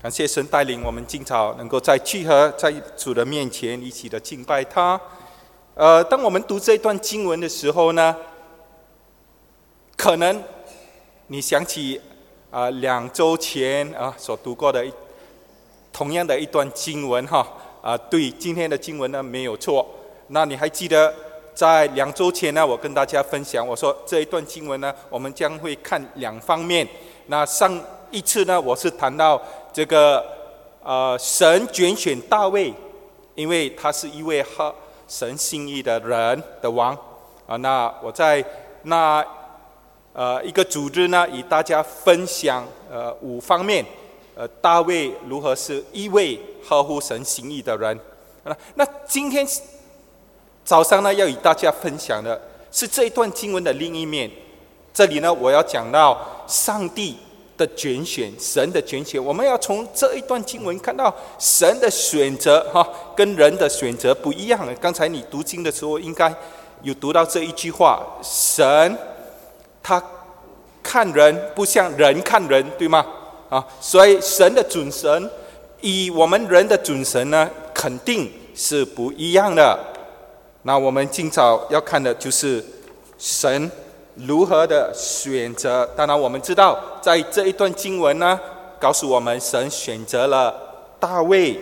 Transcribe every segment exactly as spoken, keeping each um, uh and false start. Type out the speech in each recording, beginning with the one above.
感谢神带领我们今早能够在聚合在主的面前一起的敬拜他。呃，当我们读这段经文的时候呢，可能你想起啊、呃、两周前啊、呃、所读过的一同样的一段经文哈啊、呃，对，今天的经文呢没有错。那你还记得在两周前呢，我跟大家分享，我说这一段经文呢，我们将会看两方面。那上一次呢，我是谈到这个呃，神拣选大卫，因为他是一位合神心意的人的王啊。那我在那呃一个组织呢，与大家分享呃五方面，呃大卫如何是一位合乎神心意的人。啊、那今天早上呢，要与大家分享的是这一段经文的另一面。这里呢，我要讲到上帝的拣选，神的拣选，我们要从这一段经文看到神的选择哈，跟人的选择不一样。刚才你读经的时候，应该有读到这一句话：神他看人不像人看人，对吗？啊，所以神的准绳与我们人的准绳呢，肯定是不一样的。那我们今早要看的就是神如何的选择。当然我们知道在这一段经文呢，告诉我们神选择了大卫。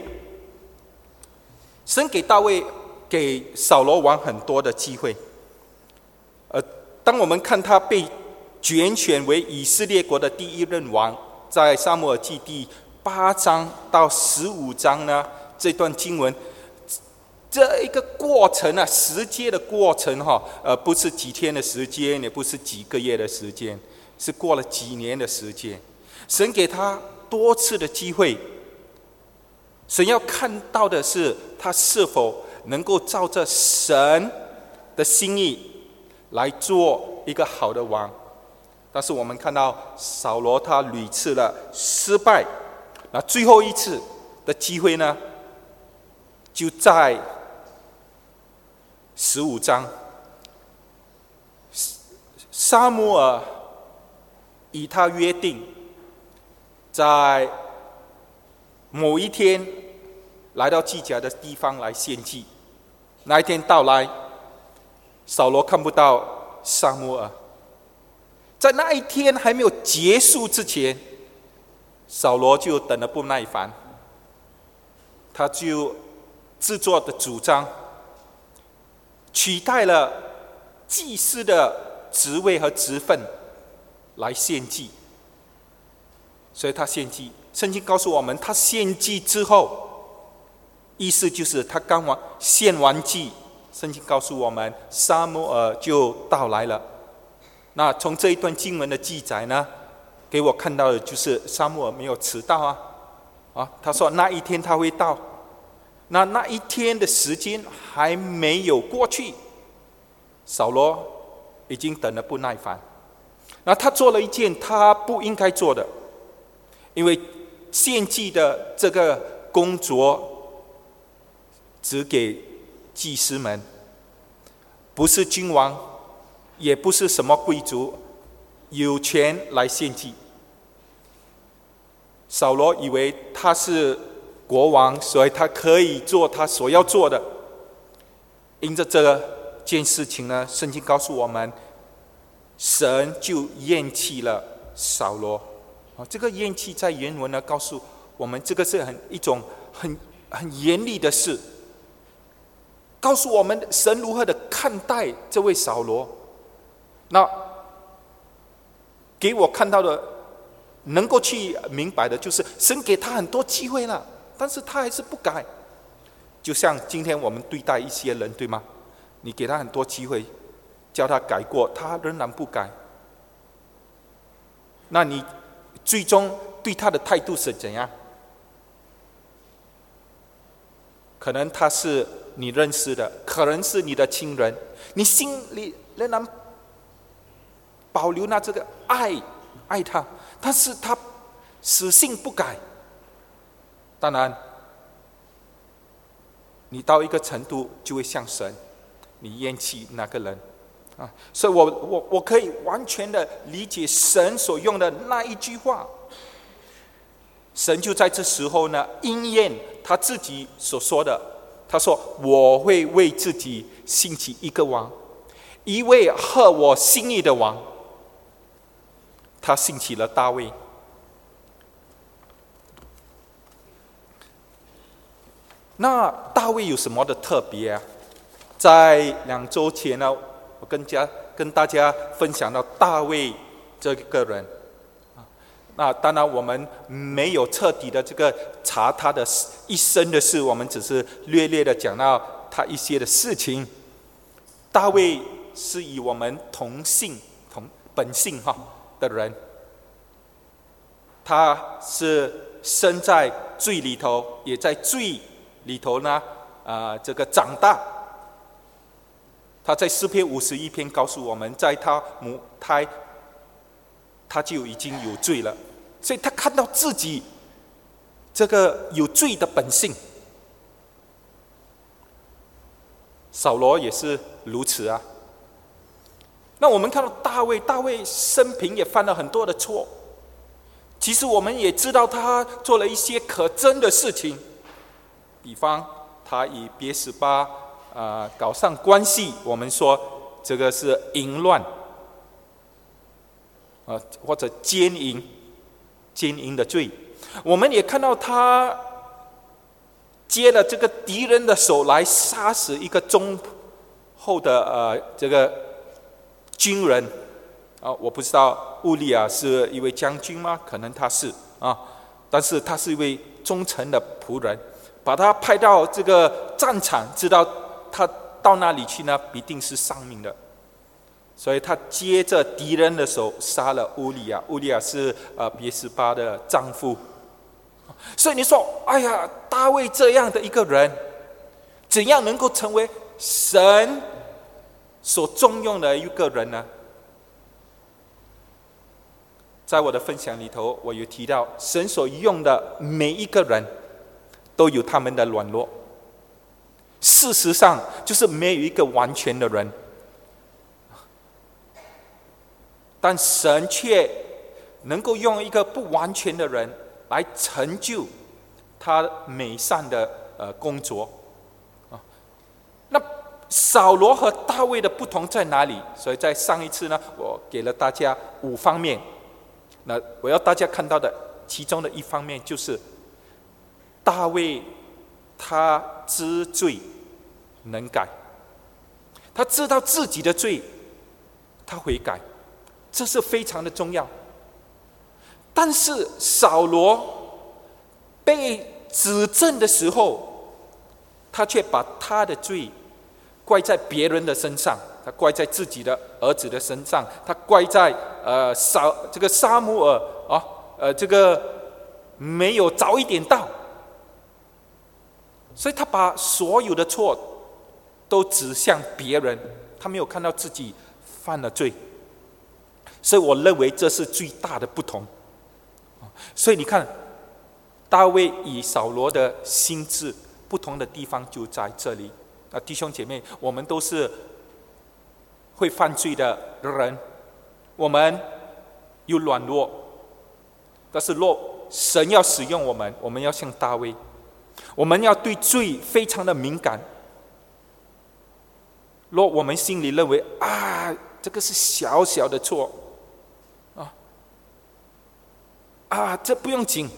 神给大卫给扫罗王很多的机会。呃，当我们看他被拣选为以色列国的第一任王，在撒母耳记第八章到十五章呢，这段经文这一个过程啊，时间的过程哈，呃，不是几天的时间，也不是几个月的时间，是过了几年的时间。神给他多次的机会，神要看到的是他是否能够照着神的心意来做一个好的王。但是我们看到扫罗他屡次的失败，那最后一次的机会呢，就在十五章，撒母耳与他约定，在某一天来到祭甲的地方来献祭。那一天到来，扫罗看不到撒母耳。在那一天还没有结束之前，扫罗就等得不耐烦，他就自作的主张，取代了祭司的职位和职分来献祭。所以他献祭，圣经告诉我们，他献祭之后，意思就是他刚完献完祭，圣经告诉我们，撒母耳就到来了。那从这一段经文的记载呢，给我看到的就是撒母耳没有迟到啊，啊，他说那一天他会到。那那一天的时间还没有过去，扫罗已经等得不耐烦。那他做了一件他不应该做的，因为献祭的这个工作只给祭司们，不是君王，也不是什么贵族有权来献祭。扫罗以为他是国王，所以他可以做他所要做的。因着这件事情呢，圣经告诉我们，神就厌弃了扫罗。这个厌弃在原文呢，告诉我们这个是很一种很很严厉的事，告诉我们神如何的看待这位扫罗。那给我看到的，能够去明白的就是神给他很多机会了，但是他还是不改。就像今天我们对待一些人，对吗？你给他很多机会，叫他改过，他仍然不改。那你最终对他的态度是怎样？可能他是你认识的，可能是你的亲人，你心里仍然保留那这个爱，爱他，但是他死性不改。当然，你到一个程度就会像神，你厌弃那个人啊。所以我我我可以完全的理解神所用的那一句话。 神就在这时候呢，应验他自己所说的。他说：“我会为自己兴起一个王，一位合我心意的王。”他兴起了大卫。那大卫有什么的特别啊？在两周前呢，我跟家跟大家分享到大卫这个人。那当然，我们没有彻底的这个查他的一生的事，我们只是略略的讲到他一些的事情。大卫是以我们同性同本性哈的人，他是生在罪里头，也在罪里头呢，啊、呃，这个长大。他在诗篇五十一篇告诉我们，在他母胎，他就已经有罪了，所以他看到自己这个有罪的本性。扫罗也是如此啊。那我们看到大卫，大卫生平也犯了很多的错。其实我们也知道他做了一些可憎的事情，比方他以别是巴啊搞上关系，我们说这个是淫乱，啊或者奸淫，奸淫的罪。我们也看到他接了这个敌人的手来杀死一个忠厚的呃这个军人啊，我不知道乌利亚是一位将军吗？可能他是啊，但是他是一位忠诚的仆人，把他派到这个战场，知道他到那里去呢，必定是丧命的，所以他接着敌人的手杀了乌利亚。乌利亚是呃别是巴的丈夫。所以你说，哎呀，大卫这样的一个人，怎样能够成为神所重用的一个人呢？在我的分享里头，我有提到，神所用的每一个人都有他们的软弱。事实上，就是没有一个完全的人，但神却能够用一个不完全的人来成就他美善的呃工作啊。那扫罗和大卫的不同在哪里？所以在上一次呢，我给了大家五方面。那我要大家看到的其中的一方面就是大卫他知罪能改，他知道自己的罪，他悔改，这是非常的重要。但是扫罗被指证的时候，他却把他的罪怪在别人的身上，他怪在自己的儿子的身上，他怪在呃撒这个撒母耳啊，呃这个没有早一点到，所以他把所有的错都指向别人，他没有看到自己犯了罪。所以我认为这是最大的不同。所以你看，大卫与扫罗的心智不同的地方就在这里。啊，弟兄姐妹，我们都是会犯罪的人，我们有软弱，但是若神要使用我们，我们要像大卫，我们要对罪非常的敏感。若我们心里认为啊，这个是小小的错，啊啊，这不用紧，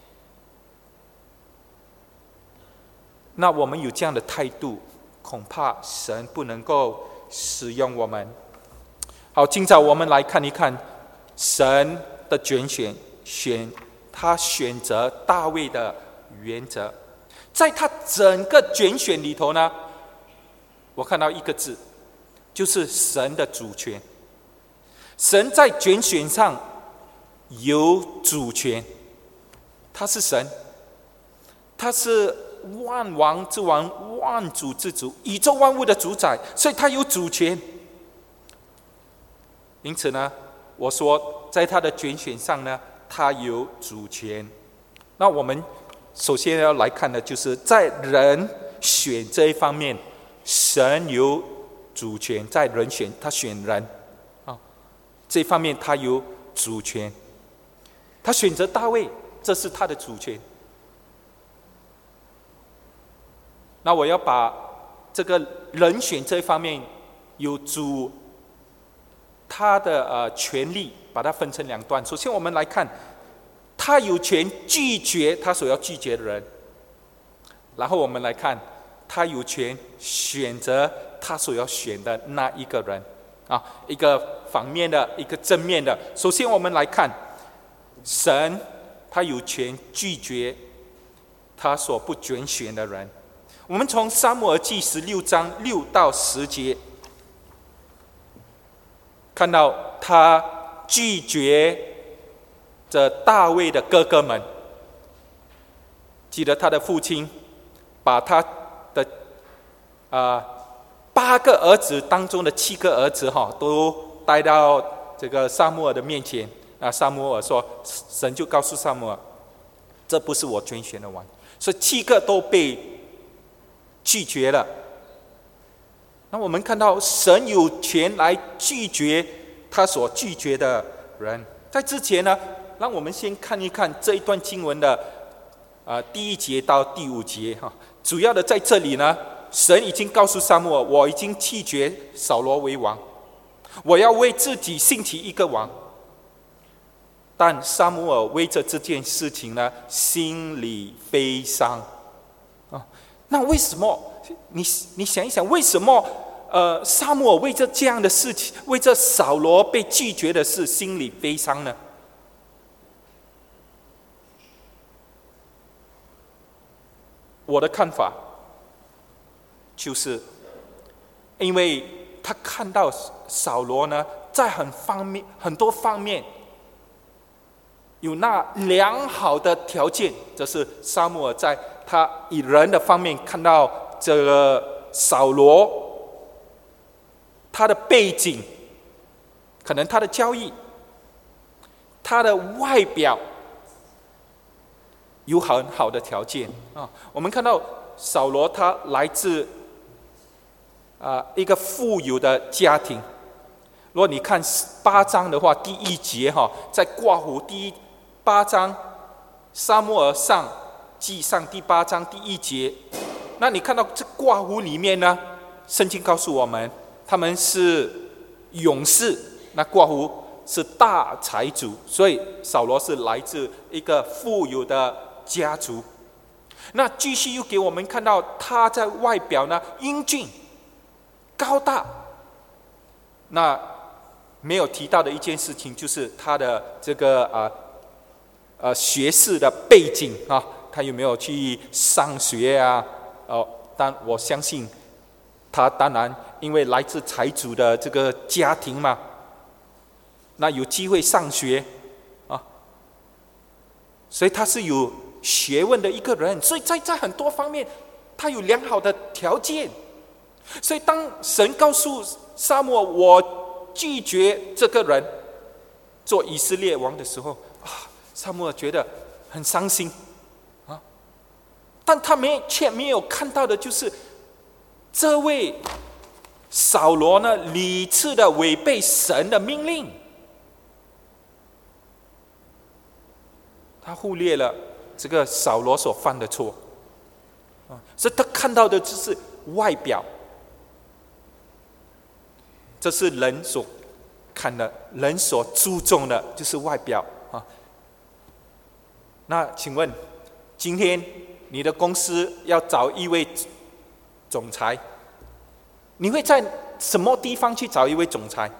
那我们有这样的态度，恐怕神不能够使用我们。好，今早我们来看一看神的拣选，选他选择大卫的原则。在他整个拣选里头呢，我看到一个字，就是神的主权。神在拣选上有主权，他是神，他是万王之王，万主之主，宇宙万物的主宰，所以他有主权。因此呢，我说在他的拣选上呢，他有主权。那我们首先要来看的就是在人选这一方面，神有主权，在人选，他选人啊，这方面他有主权。他选择大卫， 这是他的主权。那我要把这个人选这一方面有主他的呃权利，把它分成两段。首先我们来看，他有权拒绝他所要拒绝的人，然后我们来看，他有权选择他所要选的那一个人啊，一个反面的，一个正面的。首先我们来看，神他有权拒绝他所不拣选的人。我们从撒母耳记十六章六到十节看到，他拒绝着大卫的哥哥们。记得他的父亲把他的啊、呃、八个儿子当中的七个儿子哈，都带到这个撒母耳的面前。啊，撒母耳说，神就告诉撒母耳，这不是我拣选的王，所以七个都被拒绝了。那我们看到神有权来拒绝他所拒绝的人。在之前呢，让我们先看一看这一段经文的呃第一节到第五节哈。主要的在这里呢，神已经告诉撒母耳，我已经弃绝扫罗为王，我要为自己兴起一个王。但撒母耳为着这件事情呢，心里悲伤啊。那为什么？你你想一想，为什么呃撒母耳为着这样的事情，为着扫罗被拒绝的事，心里悲伤呢？我的看法就是，因为他看到扫罗呢，在很方面很多方面有那良好的条件，这是撒母耳在他以人的方面看到这个扫罗，他的背景，可能他的教义，他的外表有很好的条件啊。我们看到扫罗他来自啊一个富有的家庭。如果你看八章的话，第一节哈，在挂弧第一八章，撒母耳上记上第八章第一节，那你看到这挂弧里面呢，圣经告诉我们，他们是勇士，那挂弧是大财主，所以扫罗是来自一个富有的家族。那继续又给我们看到他在外表呢英俊高大。那没有提到的一件事情就是他的这个啊呃学士的背景啊，他有没有去上学啊？哦，但我相信他当然因为来自财主的这个家庭嘛，那有机会上学啊，所以他是有学问的一个人，所以在在很多方面他有良好的条件。所以当神告诉撒母耳，我拒绝这个人做以色列王的时候啊，撒母耳觉得很伤心啊。但他没却没有看到的就是这位扫罗呢屡次的违背神的命令，他忽略了这个扫罗所犯的错啊，所以他看到的只是外表。这是人所看的，人所注重的就是外表啊。那请问，今天你的公司要找一位总裁，你会在什么地方去找一位总裁？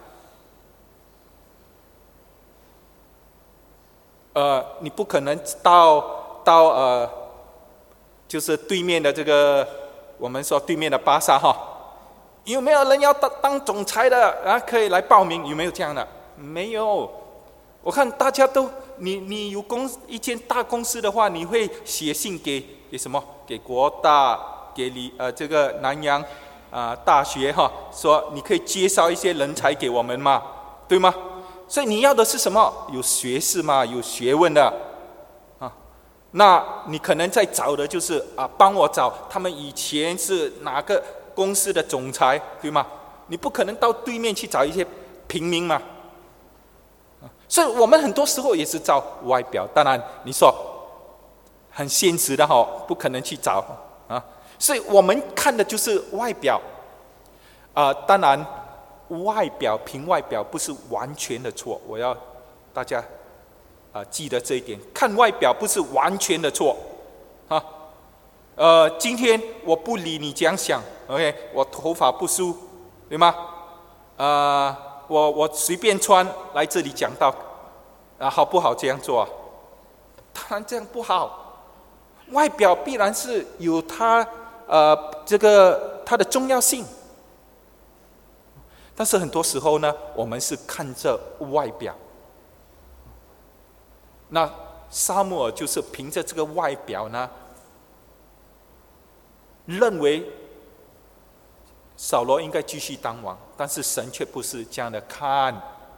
呃，你不可能到到呃，就是对面的这个，我们说对面的巴萨哈。有没有人要当当总裁的啊？可以来报名，有没有这样的？没有。我看大家都，你你有公一间大公司的话，你会写信给给什么？给国大，给你呃这个南洋啊、呃、大学哈，说你可以介绍一些人才给我们嘛，对吗？所以你要的是什么？有学士嘛，有学问的啊。那你可能在找的就是啊，帮我找他们以前是哪个公司的总裁，对吗？你不可能到对面去找一些平民嘛。所以我们很多时候也是照外表。当然，你说很现实的哈，不可能去找啊。所以我们看的就是外表啊、呃，当然外表凭外表不是完全的错，我要大家啊、呃、记得这一点，看外表不是完全的错啊。呃，今天我不理你这样想 ，OK， 我头发不梳，对吗？呃，我我随便穿来这里讲道，啊，好不好这样做啊？当然这样不好，外表必然是有它呃这个它的重要性，但是很多时候呢，我们是看着外表。那撒母耳就是凭着这个外表呢，认为扫罗应该继续当王，但是神却不是这样的看，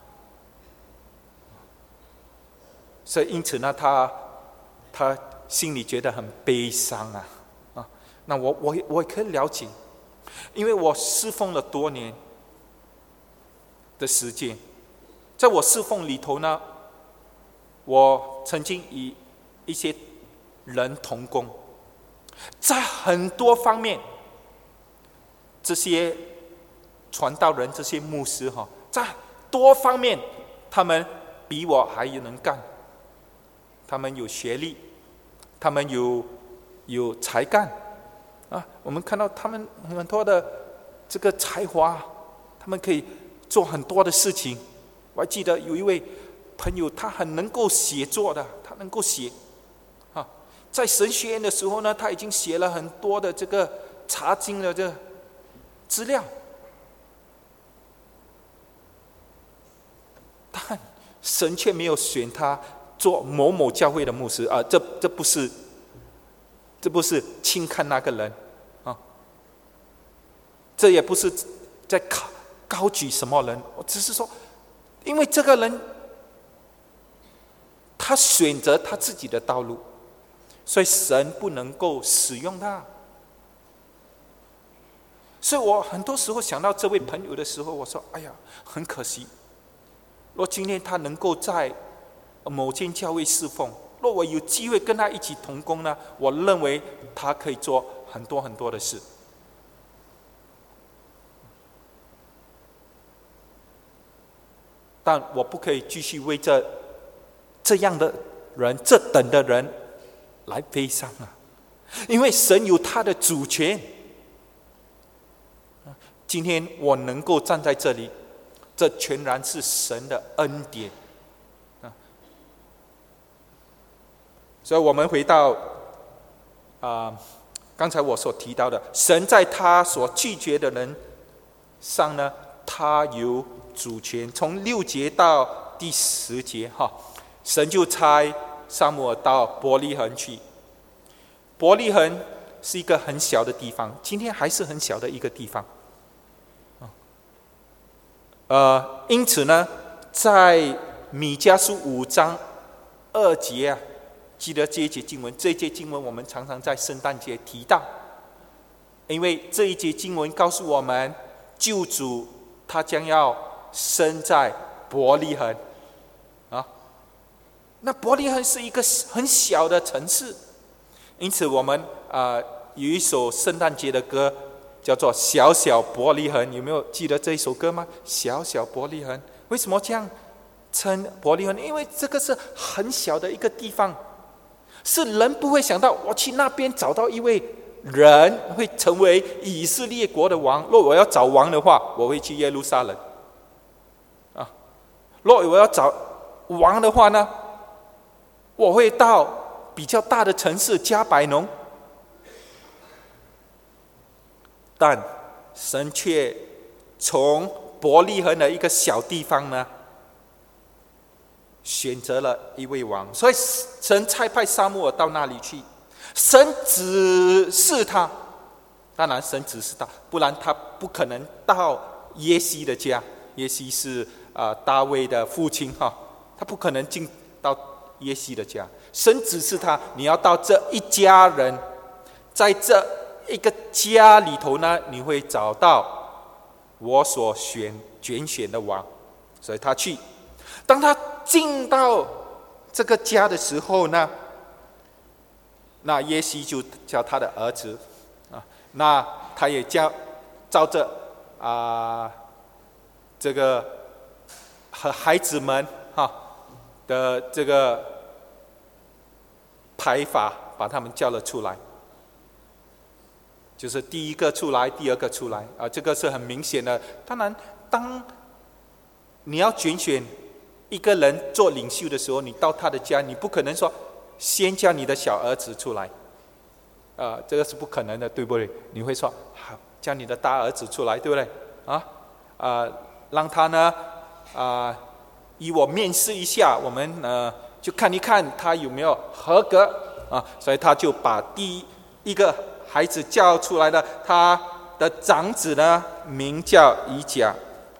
所以因此呢，他他心里觉得很悲伤啊啊！那我我我也可以了解，因为我侍奉了多年的时间，在我侍奉里头呢，我曾经与一些人同工，在很多方面，这些传道人、这些牧师哈，在多方面，他们比我还能干。他们有学历，他们有有才干啊！我们看到他们很多的这个才华，他们可以做很多的事情。我还记得有一位朋友，他很能够写作的，他能够写啊，在神学院的时候呢，他已经写了很多的这个查经的这个资料，但神却没有选他做某某教会的牧师啊，这这不是，这不是轻看那个人啊，这也不是在高高举什么人，我只是说，因为这个人他选择他自己的道路，所以神不能够使用他。所以我很多时候想到这位朋友的时候，我说：“哎呀，很可惜，若今天他能够在某间教会侍奉，若我有机会跟他一起同工呢，我认为他可以做很多很多的事。但我不可以继续为这这样的人、这等的人来悲伤啊，因为神有他的主权。今天我能够站在这里，这全然是神的恩典。所以我们回到啊、呃，刚才我所提到的，神在他所拒绝的人上呢，他有主权。从六节到第十节哈，神就差撒母耳到伯利恒去。伯利恒是一个很小的地方，今天还是很小的一个地方。呃，因此呢，在米迦书五章二节啊。记得这一节经文，这一节经文我们常常在圣诞节提到，因为这一节经文告诉我们，救主他将要生在伯利恒啊。那伯利恒是一个很小的城市，因此我们啊、呃、有一首圣诞节的歌叫做《小小伯利恒》，有没有记得这一首歌吗？小小伯利恒，为什么这样称伯利恒？因为这个是很小的一个地方。是人不会想到，我去那边找到一位人会成为以色列国的王。若我要找王的话，我会去耶路撒冷。啊，若我要找王的话呢，我会到比较大的城市加百农。但神却从伯利恒的一个小地方呢，选择了一位王，所以神差派撒母耳到那里去。神指示他，当然神指示他，不然他不可能到耶西的家。耶西是啊、呃、大卫的父亲哈，他不可能进到耶西的家。神指示他，你要到这一家人，在这一个家里头呢，你会找到我所选拣选的王。所以他去。当他进到这个家的时候呢， 那耶西就叫他的儿子啊，那他也叫照着啊、呃、这个和孩子们哈、啊、的这个排法，把他们叫了出来。就是第一个出来，第二个出来啊，这个是很明显的。当然，当你要拣选一个人做领袖的时候，你到他的家，你不可能说先叫你的小儿子出来，啊，这个是不可能的，对不对？你会说好，叫你的大儿子出来，对不对？啊，啊，让他呢，啊，以我面试一下，我们呃，就看一看他有没有合格啊，所以他就把第一一个孩子叫出来的，他的长子呢，名叫以甲，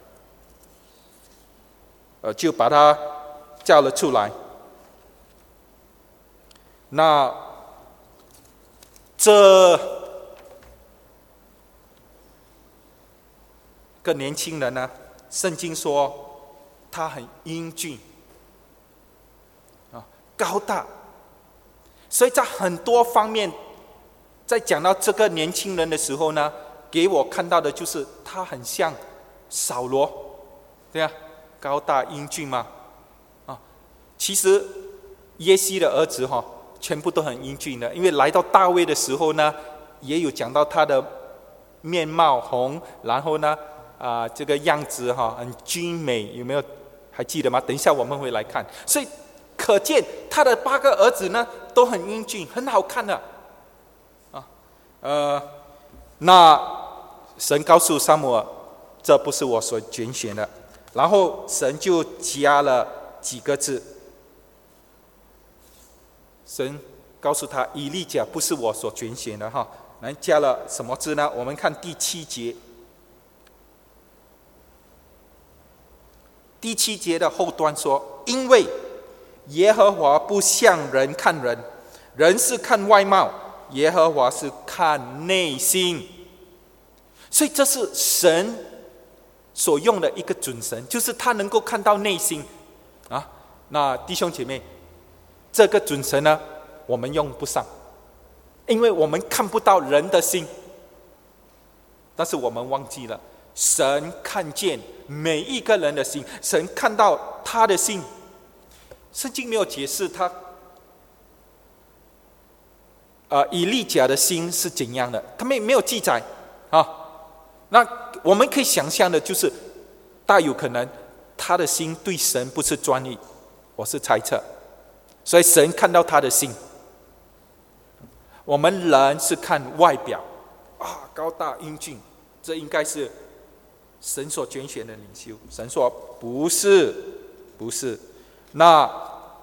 呃，就把他叫了出来。那这个年轻人呢，圣经说他很英俊，啊，高大，所以在很多方面。在讲到这个年轻人的时候呢，给我看到的就是他很像扫罗，对啊，高大英俊嘛，啊，其实耶西的儿子哈、哦，全部都很英俊的，因为来到大卫的时候呢，也有讲到他的面貌红，然后呢，啊、呃，这个样子哈、哦、很俊美，有没有还记得吗？等一下我们会来看，所以可见他的八个儿子呢都很英俊，很好看的。呃，那神告诉撒母耳，这不是我所拣选的。然后神就加了几个字，神告诉他，以利甲不是我所拣选的哈。来加了什么字呢？我们看第七节，第七节的后段说，因为耶和华不像人看人，人是看外貌。耶和华是看内心，所以这是神所用的一个准绳，就是他能够看到内心啊。那弟兄姐妹，这个准绳呢，我们用不上，因为我们看不到人的心，但是我们忘记了，神看见每一个人的心，神看到他的心。圣经没有解释他。呃，以利甲的心是怎样的？他们没有记载啊。那我们可以想象的就是，大有可能他的心对神不是专一，我是猜测。所以神看到他的心，我们人是看外表啊，高大英俊，这应该是神所拣选的领袖。神说不是，不是。那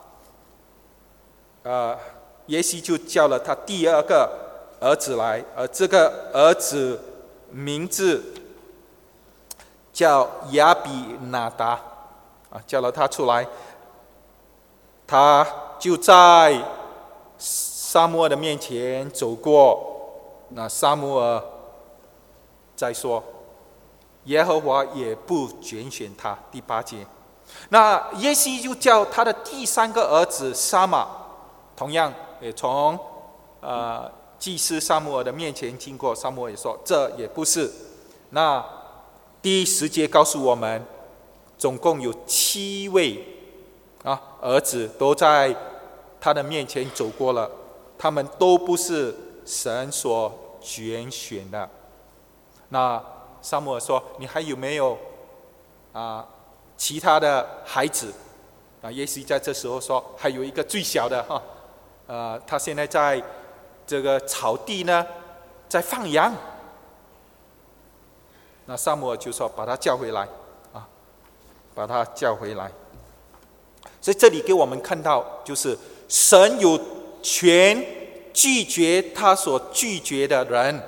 呃。耶西就叫了他第二个儿子来，而这个儿子名字叫亚比拿达，啊，叫了他出来，他就在撒母耳的面前走过。那撒母耳再说，耶和华也不拣选他。第八节，那耶西就叫他的第三个儿子沙玛，同样。也从呃祭司撒母耳的面前经过，撒母耳也说这也不是。那第十节告诉我们，总共有七位啊儿子都在他的面前走过了，他们都不是神所拣选的。那撒母耳说：“你还有没有啊其他的孩子？”啊，耶西在这时候说：“还有一个最小的哈。”呃，他现在在这个草地呢，在放羊。那撒母耳就说：“把他叫回来，啊，把他叫回来。”所以这里给我们看到，就是神有权拒绝他所拒绝的人。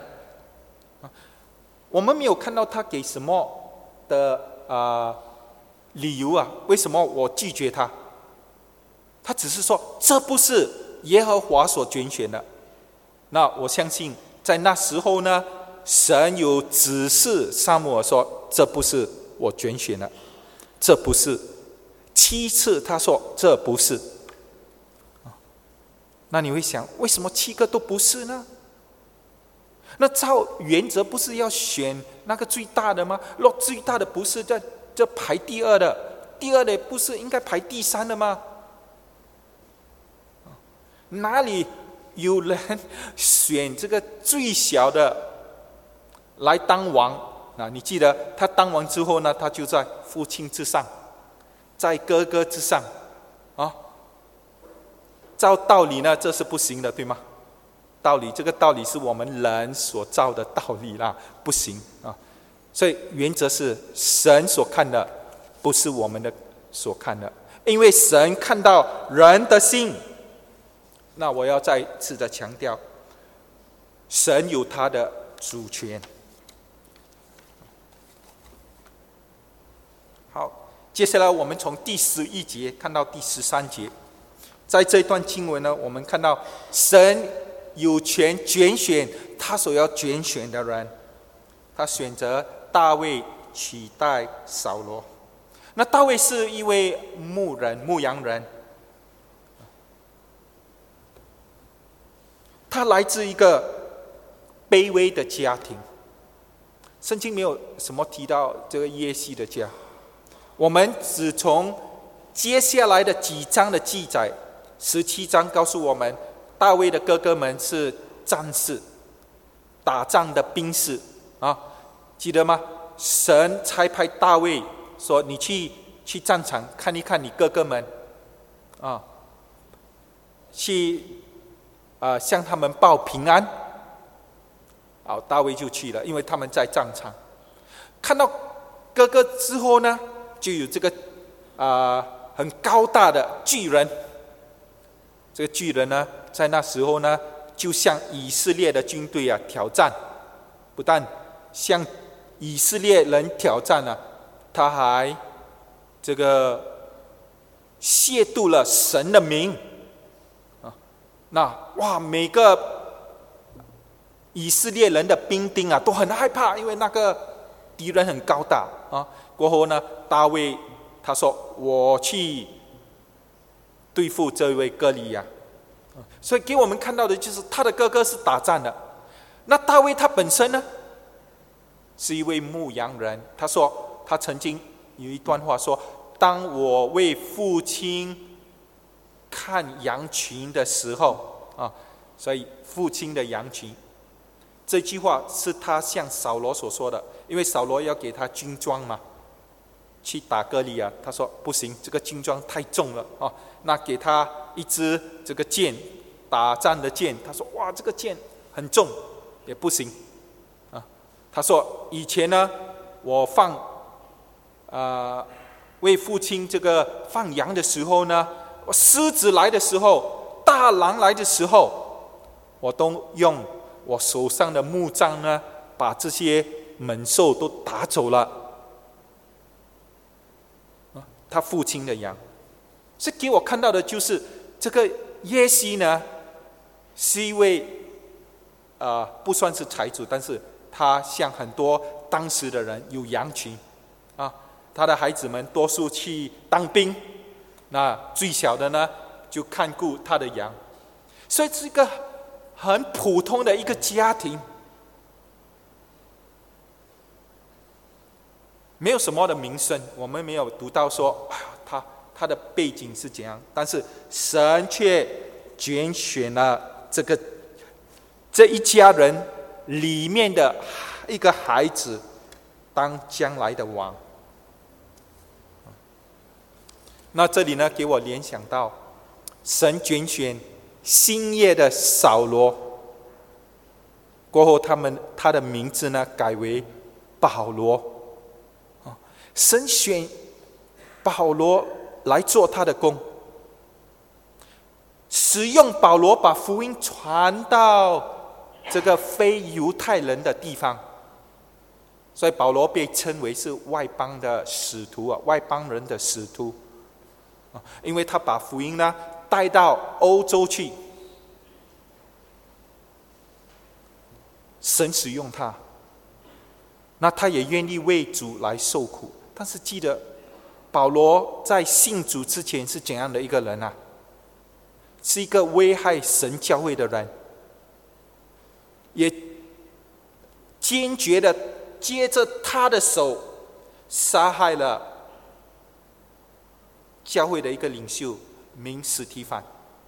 我们没有看到他给什么的啊、呃、理由啊？为什么我拒绝他？他只是说这不是耶和华所拣选的。那我相信在那时候呢，神有指示撒母耳说这不是我拣选的，这不是。七次他说这不是。 那你会想，为什么七个都不是呢？那照原则不是要选那个最大的吗？若最大的不是在这排第二的，第二的不是应该排第三的吗？哪里有人选这个最小的来当王？啊，你记得他当王之后呢，他就在父亲之上，在哥哥之上，啊，照道理呢，这是不行的，对吗？道理，这个道理是我们人所造的道理啦，不行啊。所以原则是神所看的，不是我们的所看的，因为神看到人的心。那我要再次的强调，神有他的主权。好，接下来我们从第十一节看到第十三节，在这段经文呢，我们看到神有权拣选他所要拣选的人，他选择大卫取代扫罗。那大卫是一位牧人、牧羊人，他来自一个卑微的家庭。圣经没有什么提到这个耶西的家，我们只从接下来的几章的记载，十七章告诉我们，大卫的哥哥们是战士，打仗的兵士啊，记得吗？神差派大卫说：“你去去战场看一看你哥哥们，啊，去啊、呃、向他们报平安。”好，大卫就去了，因为他们在战场。看到哥哥之后呢，就有这个啊、呃、很高大的巨人。这个巨人呢，在那时候呢，就向以色列的军队啊挑战，不但向以色列人挑战了、啊，他还这个亵渎了神的名啊！那哇，每个以色列人的兵丁啊都很害怕，因为那个敌人很高大啊。过后呢，大卫他说：“我去对付这位歌利亚。”所以给我们看到的就是他的哥哥是打仗的。那大卫他本身呢，是一位牧羊人。他说，他曾经有一段话说：“当我为父亲看羊群的时候啊，所以父亲的羊群。”这句话是他向扫罗所说的，因为扫罗要给他军装嘛，去打歌利亚。他说不行，这个军装太重了啊，那给他一支这个剑，打仗的剑。他说哇，这个剑很重，也不行啊。他说以前呢，我放啊、呃、为父亲这个放羊的时候呢，狮子来的时候，大狼来的时候，我都用我手上的木杖呢，把这些猛兽都打走了。他父亲的羊，是给我看到的就是这个耶西呢，是一位呃不算是财主，但是他像很多当时的人有羊群啊，他的孩子们多数去当兵，那最小的呢就看顾他的羊，所以是一个很普通的一个家庭，没有什么的名声，我们没有读到说啊，他他的背景是怎样，但是神却拣选了这个这一家人里面的一个孩子当将来的王。那这里呢，给我联想到神拣选新约的扫罗，过后他们他的名字呢改为保罗。神选保罗来做他的工，使用保罗把福音传到这个非犹太人的地方，所以保罗被称为是外邦的使徒啊，外邦人的使徒，因为他把福音呢带到欧洲去，神使用他，那他也愿意为主来受苦。但是记得保罗在信主之前是怎样的一个人啊？ 是一个危害神教会的人，也坚决的接着他的手杀害了教会的一个领袖，名史提反。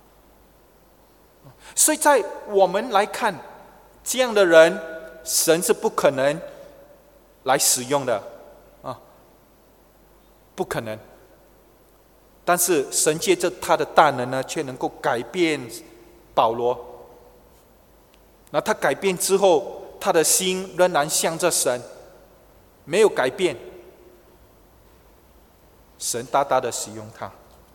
所以在我们来看，这样的人神是不可能来使用的啊，不可能。但是神借着他的大能呢，却能够改变保罗。那他改变之后，他的心仍然向着神，没有改变。神大大的使用他。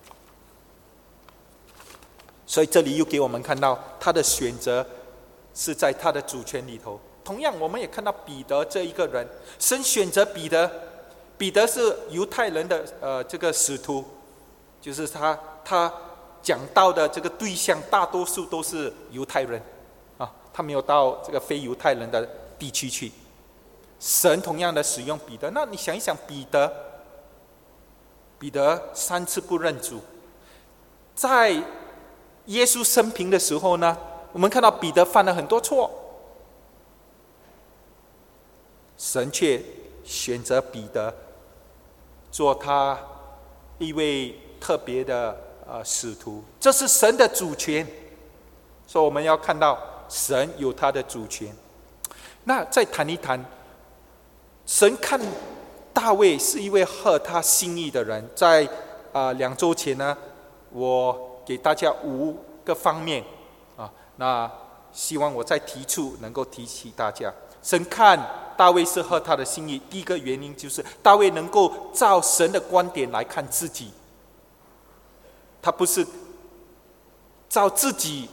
所以这里又给我们看到他的选择是在他的主权里头。同样我们也看到彼得这一个人，神选择彼得，彼得是犹太人的呃这个使徒，就是他他讲道的这个对象大多数都是犹太人啊，他没有到这个非犹太人的地区去。神同样的使用彼得，那你想一想，彼得彼得三次不认主，在耶稣生平的时候呢，我们看到彼得犯了很多错，神却选择彼得做他一位特别的呃使徒，这是神的主权。所以我们要看到神有他的主权。那再谈一谈，神看大卫是一位合他心意的人。在呃两周前呢，我给大家五个方面啊，那希望我再提出能够提起大家。神看大卫是合他的心意，第一个原因就是大卫能够照神的观点来看自己，他不是照自己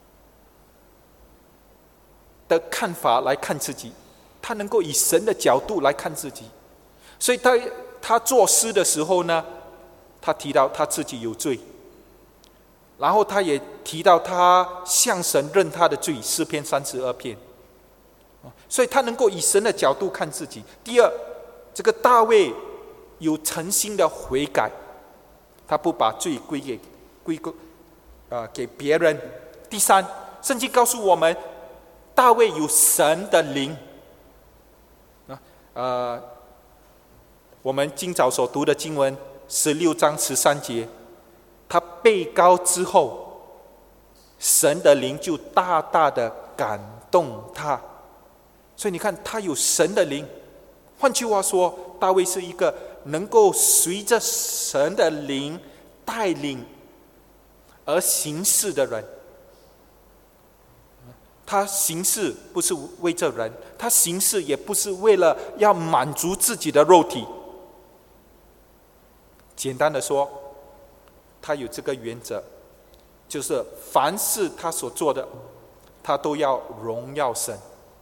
的看法来看自己，他能够以神的角度来看自己。所以他他作诗的时候呢，他提到他自己有罪，然后他也提到他向神认他的罪，诗篇三十二篇。所以他能够以神的角度看自己。第二，这个大卫有诚心的悔改，他不把罪归给归归、呃、给别人。第三，圣经告诉我们，大卫有神的灵。呃，我们今早所读的经文十六章十三节，他被膏之后，神的灵就大大的感动他。所以你看，他有神的灵。换句话说，大卫是一个能够随着神的灵带领而行事的人。他行事不是为着人，他行事也不是为了要满足自己的肉体。简单的说，他有这个原则，就是凡是他所做的，他都要荣耀神。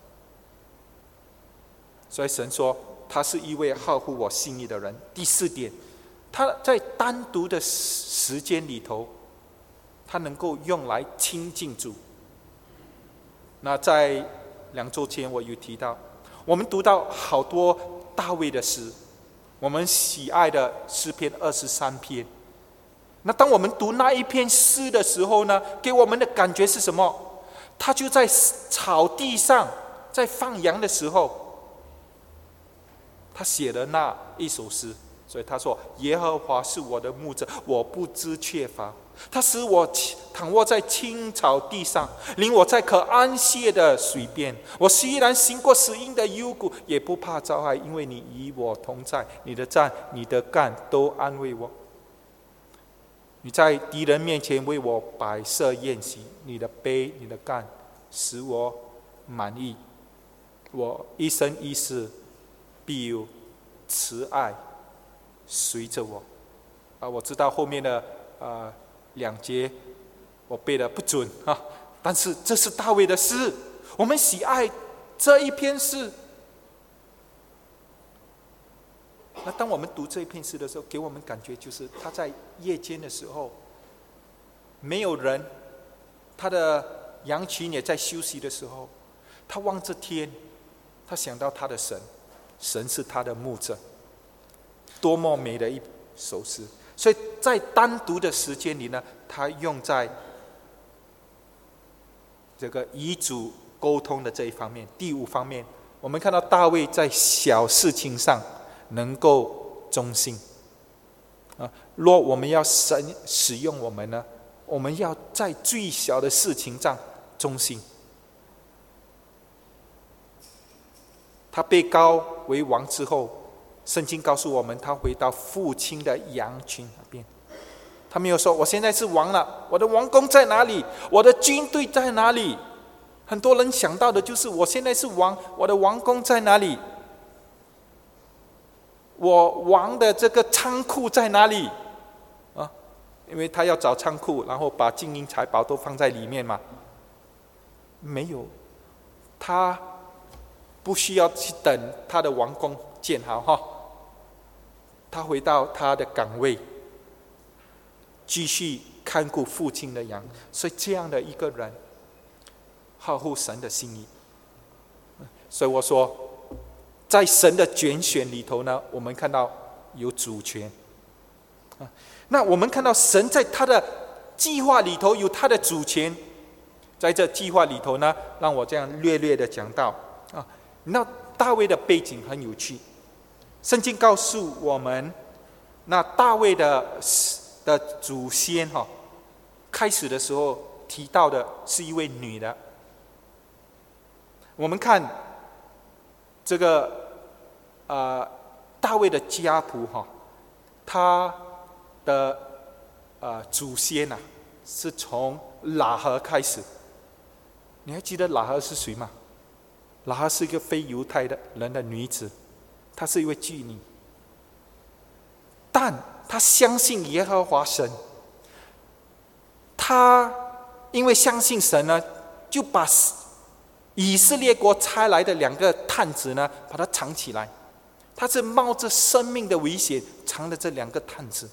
所以神说他是一位合乎我心意的人。第四点，他在单独的时间里头，他能够用来亲近主。那在两周前我有提到，我们读到好多大卫的诗，我们喜爱的诗篇二十三篇。那当我们读那一篇诗的时候呢，给我们的感觉是什么？他就在草地上，在放羊的时候，他写了那一首诗。所以他说，耶和华是我的牧者，我不知缺乏。他使我躺卧在青草地上，领我在可安歇的水边。我虽然行过死荫的幽谷，也不怕遭害，因为你与我同在。你的杖你的竿都安慰我。你在敌人面前为我摆设宴席，你的杯你的竿使我满意。我一生一世必有慈爱随着我。啊，我知道后面的呃两节我背得不准啊，但是这是大卫的诗，我们喜爱这一篇诗。那当我们读这一篇诗的时候，给我们感觉就是他在夜间的时候，没有人，他的羊群也在休息的时候，他望着天，他想到他的神，神是他的牧者，多么美的一首诗。所以在单独的时间里呢，他用在这个与主沟通的这一方面。第五方面，我们看到大卫在小事情上能够忠心啊。若我们要神使用我们呢，我们要在最小的事情上忠心。他被膏为王之后，圣经告诉我们，他回到父亲的羊群那边。他没有说我现在是王了，我的王宫在哪里？我的军队在哪里？很多人想到的就是我现在是王，我的王宫在哪里？我王的这个仓库在哪里？啊，因为他要找仓库，然后把金银财宝都放在里面嘛。没有，他不需要去等他的王宫建好哈，他回到他的岗位，继续看顾父亲的羊。所以这样的一个人合乎神的心意。所以我说，在神的拣选里头呢，我们看到有主权。那我们看到神在他的计划里头有他的主权。在这计划里头呢，让我这样略略的讲到啊，那大卫的背景很有趣。圣经告诉我们，那大卫的的祖先哈、哦，开始的时候提到的是一位女的。我们看这个呃大卫的家谱哈、哦，他的呃祖先呐、啊，是从喇合开始。你还记得喇合是谁吗？喇合是一个非犹太的人的女子，她是一位妓女，但她相信耶和华神。她因为相信神呢，就把以色列国差来的两个探子呢，把它藏起来。她是冒着生命的危险藏了这两个探子。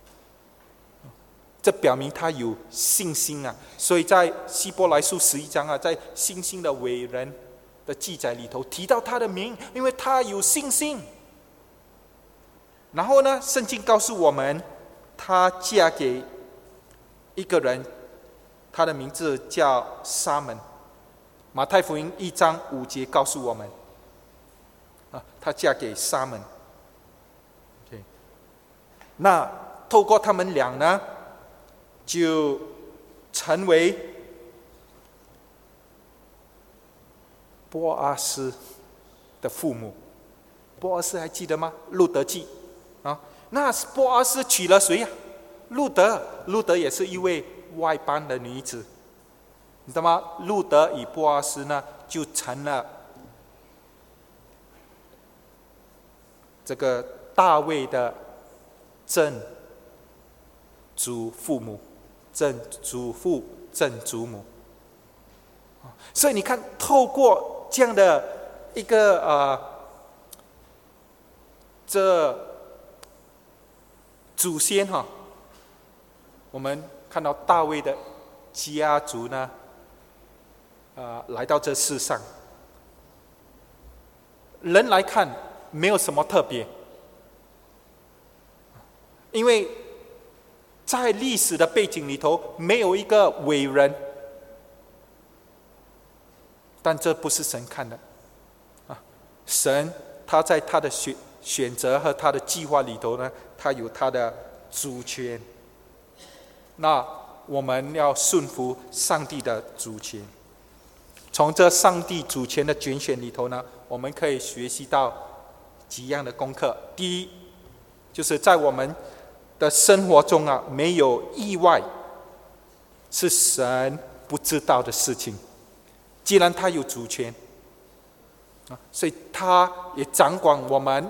这表明他有信心啊，所以在希伯来书十一章啊，在信心的伟人的记载里头提到他的名，因为他有信心。然后呢，圣经告诉我们，她嫁给一个人，他的名字叫沙门。马太福音一章五节告诉我们，啊，她嫁给沙门。Okay. 那透过他们俩呢，就成为波阿斯的父母。波阿斯还记得吗？路德记啊，那波阿斯娶了谁呀、啊？路德，路德也是一位外邦的女子，你知道吗？路德与波阿斯呢，就成了这个大卫的正祖父母。正祖父、正祖母，所以你看，透过这样的一个呃，这祖先哈，我们看到大卫的家族呢，呃，来到这世上，人来看没有什么特别，因为在历史的背景里头，没有一个伟人，但这不是神看的啊！神他在他的选选择和他的计划里头呢，他有他的主权。那我们要顺服上帝的主权。从这上帝主权的拣选里头呢，我们可以学习到几样的功课。第一，就是在我们的生活中啊，没有意外是神不知道的事情。既然他有主权，所以他也掌管我们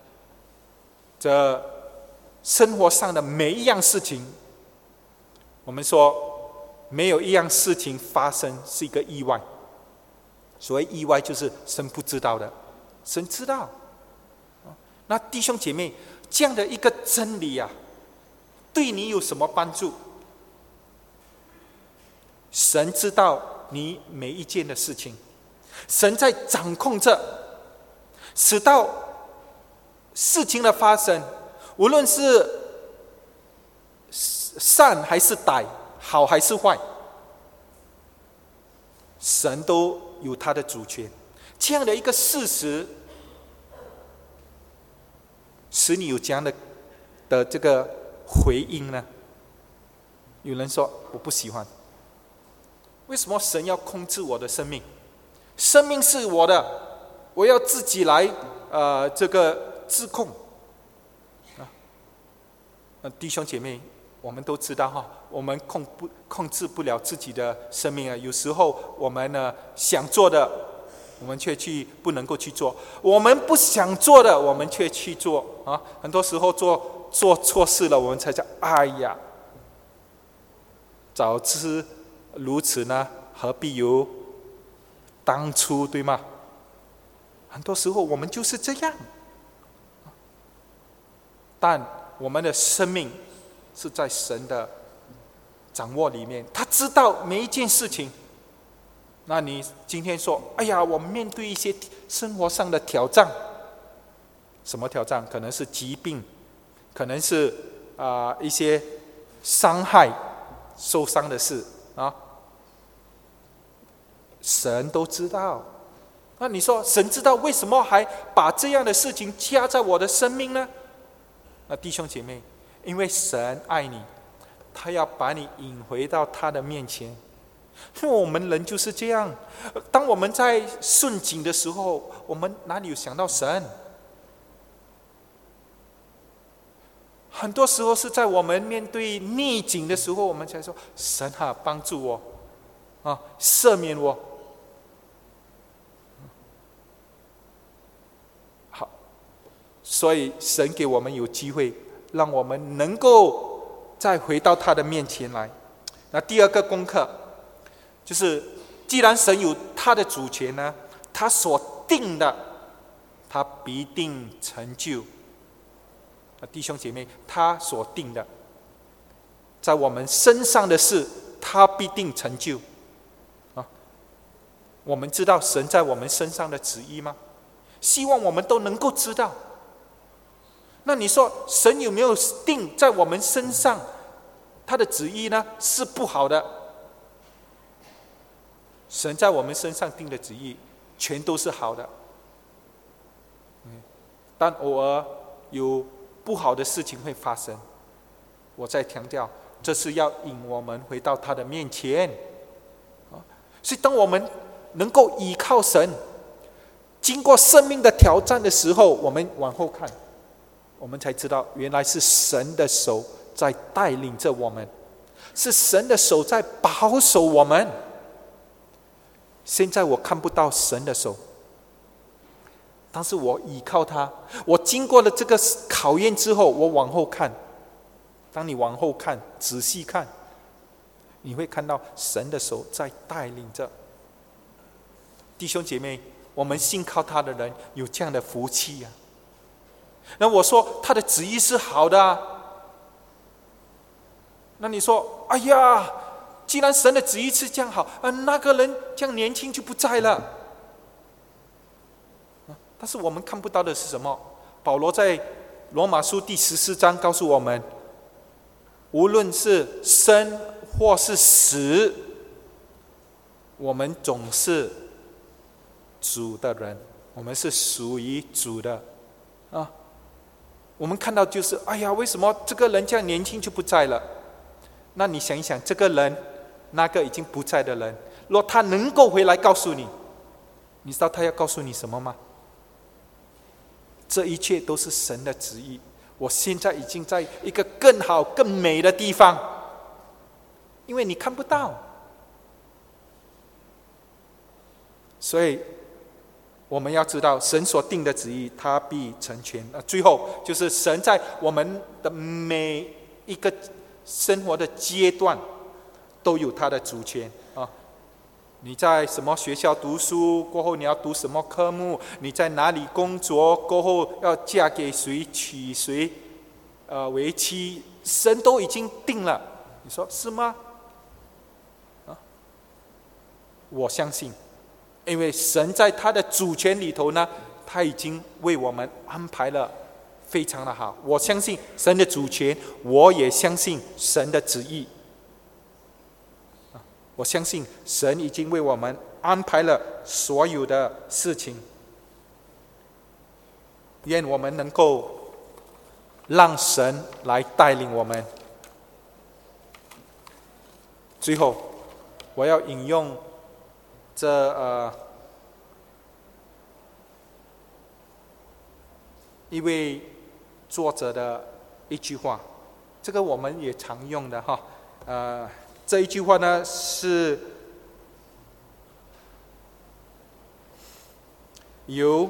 这生活上的每一样事情。我们说，没有一样事情发生是一个意外。所谓意外，就是神不知道的，神知道。那弟兄姐妹，这样的一个真理啊，对你有什么帮助？神知道你每一件的事情，神在掌控着，使到事情的发生，无论是善还是歹，好还是坏， 神都有他的主权。这样的一个事实，使你有这样的的这个回应呢？有人说我不喜欢，为什么神要控制我的生命？生命是我的，我要自己来呃这个自控啊。弟兄姐妹，我们都知道哈，我们控不控制不了自己的生命啊。有时候我们呢想做的，我们却去不能够去做；我们不想做的，我们却去做啊。很多时候做做错事了，我们才讲哎呀，早知如此呢，何必有当初，对吗？很多时候我们就是这样，但我们的生命是在神的掌握里面，他知道每一件事情。那你今天说，哎呀，我面对一些生活上的挑战，什么挑战？可能是疾病，可能是啊、呃、一些伤害、受伤的事啊，神都知道。那你说，神知道，为什么还把这样的事情加在我的生命呢？那弟兄姐妹，因为神爱你，他要把你引回到他的面前。因为我们人就是这样，当我们在顺境的时候，我们哪里有想到神？很多时候是在我们面对逆境的时候，我们才说：神啊，帮助我，啊，赦免我。好，所以神给我们有机会，让我们能够再回到他的面前来。那第二个功课，就是既然神有他的主权呢，他所定的，他必定成就。弟兄姐妹，他所定的，在我们身上的事，他必定成就。啊，我们知道神在我们身上的旨意吗？希望我们都能够知道。那你说，神有没有定在我们身上他的旨意呢？是不好的。神在我们身上定的旨意，全都是好的。但偶尔有不好的事情会发生，我再强调，这是要引我们回到他的面前。所以当我们能够依靠神，经过生命的挑战的时候，我们往后看，我们才知道原来是神的手在带领着我们，是神的手在保守我们。现在我看不到神的手，但是我依靠他。我经过了这个考验之后，我往后看。当你往后看，仔细看，你会看到神的手在带领着。弟兄姐妹，我们信靠他的人有这样的福气啊。那我说他的旨意是好的啊，那你说，哎呀，既然神的旨意是这样好，啊，那个人这样年轻就不在了。但是我们看不到的是什么？保罗在罗马书第十四章告诉我们，无论是生或是死，我们总是主的人，我们是属于主的啊。我们看到就是，哎呀，为什么这个人这样年轻就不在了？那你想一想，这个人，那个已经不在的人，若他能够回来告诉你，你知道他要告诉你什么吗？这一切都是神的旨意。我现在已经在一个更好、更美的地方，因为你看不到，所以我们要知道神所定的旨意，他必成全。最后就是神在我们的每一个生活的阶段都有他的主权啊。你在什么学校读书过后，你要读什么科目？你在哪里工作过后，要嫁给谁、娶谁，呃，为妻，神都已经定了。你说是吗？啊，我相信，因为神在他的主权里头呢，他已经为我们安排了非常的好。我相信神的主权，我也相信神的旨意。我相信神已经为我们安排了所有的事情。愿我们能够让神来带领我们。最后，我要引用这呃一位作者的一句话，这个我们也常用的哈。呃，这一句话呢是由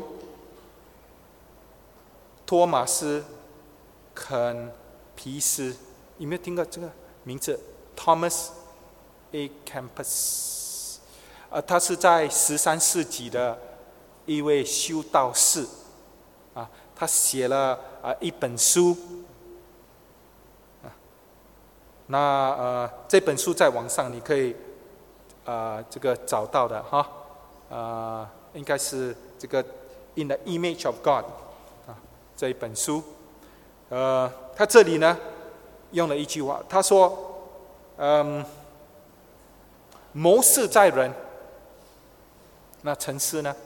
托马斯·肯皮斯，有没有听过这个名字 ？Thomas A. Kempis， 呃，他是在十三世纪的一位修道士，啊，他写了啊一本书，啊，那呃这本书在网上你可以啊、呃、这个找到的哈，啊、呃、应该是这个 In the Image of God 啊这一本书，呃，他这里呢用了一句话，他说，嗯。谋事在人，那成事呢？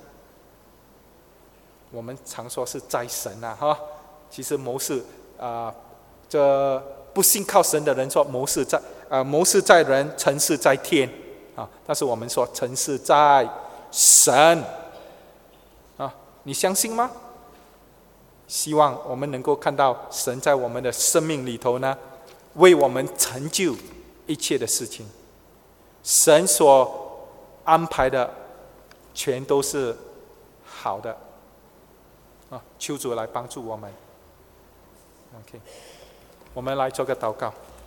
我们常说是在神啊，哈。其实谋事啊、呃，这不信靠神的人说谋事在啊、呃，谋事在人，成事在天啊。但是我们说成事在神啊，你相信吗？希望我们能够看到神在我们的生命里头呢，为我们成就一切的事情。神所安排的全都是好的啊！求主来帮助我们。OK， 我们来做个祷告。